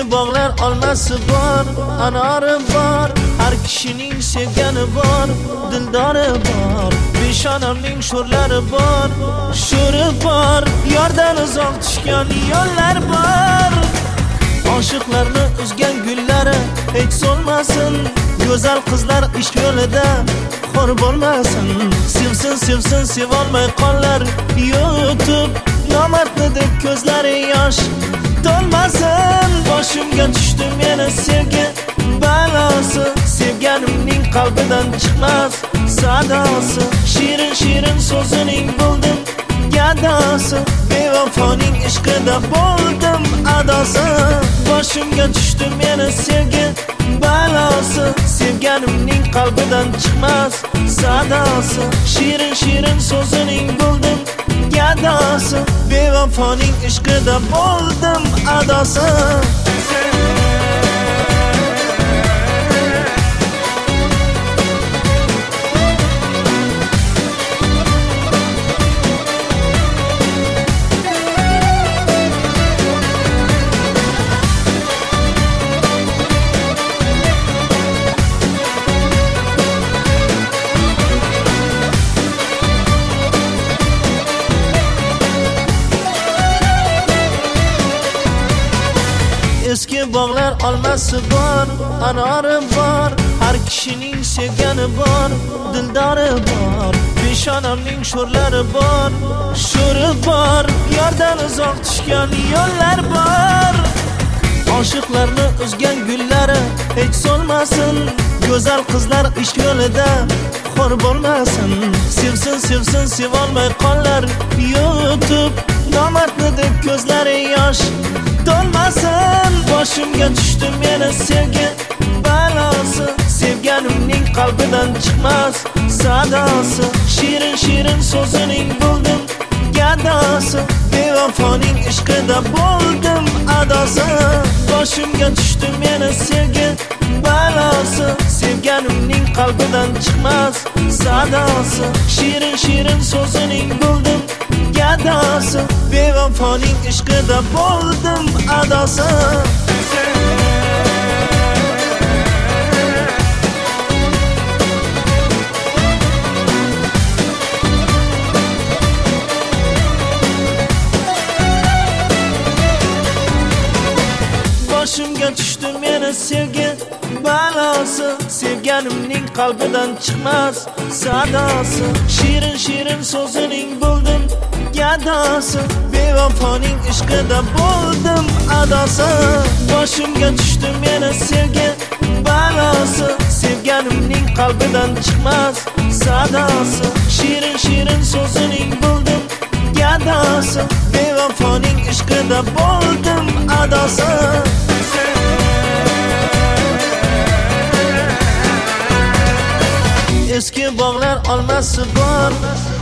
Eski bog'lar olmasi bor, anori bor, har kishining sevgani bor, dildori bor. Peshonamning sho'rlari bor, sho'ri bor, yordan uzoq tushgan yo'llar bor. Oshiqlarni uzgan gullari hech so'lmasin, go'zal qizlar ishq yo'lida xor bo'lmasin. Sevsin, sevsin, sevolmay qollar yutib, nomardni deb ko'zlari yosh to'lmasin. Boshimga tushdi meni sevgi balosi, sevganimning qalbidan chiqmas sadosi. Shirin shirin so'zining bildim gadosi, bevafoning ishqida bo'ldim adosi. Boshimga tushdi meni sevgi balosi, sevganimning qalbidan chiqmas sadosi. Shirin shirin so'zining bildim gadosi, bevafoning ishqida bo'ldim adosi. Eski bog'lar olmasi bor, anori bor, har kishining sevgani bor, dildori bor. Peshonamning sho'rlari bor, sho'ri bor, yordan uzoq tushgan yo'llar bor. Oshiqlarni uzgan gullari hech so'lmasin, go'zal qizlar ishq yo'lida xor bo'lmasin. Sevsin, sevsin, sevolmay qollar yutib, nomardni deb ko'zlari yosh to'lmasin. Boshimga tushdi meni sevgi balosi, sevganimning qalbidan chiqmas sadosi. Shirin shirin so'zining bildim gadosi, bevafoning ishqida bo'ldim adosi. Boshimga tushdi meni sevgi balosi, sevganimning qalbidan chiqmas sadosi. Shirin shirin so'zining bildim gadosi, bevafoning ishqida bo'ldim adosi. Boshimga tushdi meni sevgi balosi, sevganimning qalbidan chiqmas sadosi. Shirin shirin so'zining bildim gadosi, bevafoning ishqida bo'ldim adosi. Boshimga tushdi meni sevgi balosi, sevganimning qalbidan chiqmas sadosi. Shirin shirin so'zining bildim gadosi, bevafoning ishqida bo'ldim adosi. Eski bog'lar olmasi bor,